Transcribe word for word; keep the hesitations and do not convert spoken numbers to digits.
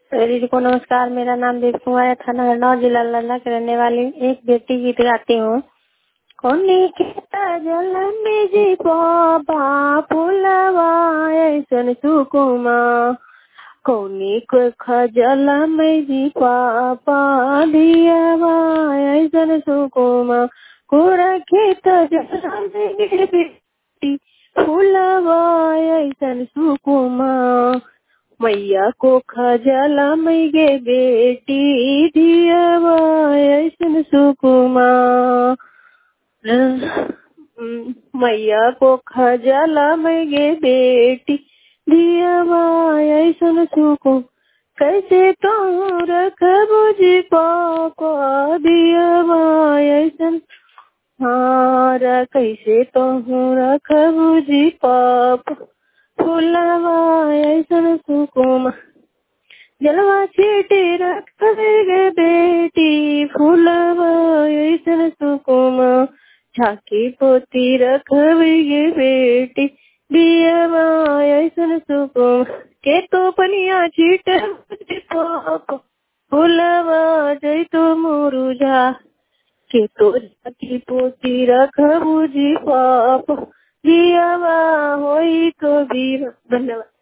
दीदी को नमस्कार। मेरा नाम देव कुमार है, थाना हरनौर, जिला नालंदा की रहने वाली एक बेटी गीत गाती हूँ। कोनी के जल में जी बाबा फुलवा ऐसन सुकुमा, कोनी को खजल में जी पापा दियावा ऐसन सुकुमा, कोरा खेत जल में बेटी फुलवा ऐसन सुकुमा, मैया को खजला मई गे बेटी दियावा ऐसन सुकुमा, मैया को खजला मई गे बेटी दियावा ऐसन सुकुमा, कैसे तो रखबू जी पापा दियावा ऐसन हारा, कैसे तो रखबू जी पापा फुलवा ऐसन सुकुमा, जलवा छीटे रखे बेटी फुलवा ऐसन सुकुमा, झाकी पोती रखवे बेटी दियावा ऐसन सुकुमा, के तो पनिया छीट पापा फुलवा जैतो मुरुझा, के तो झाकी पोती रखबू जी पापा दियावा होई तो वीर। धन्यवाद।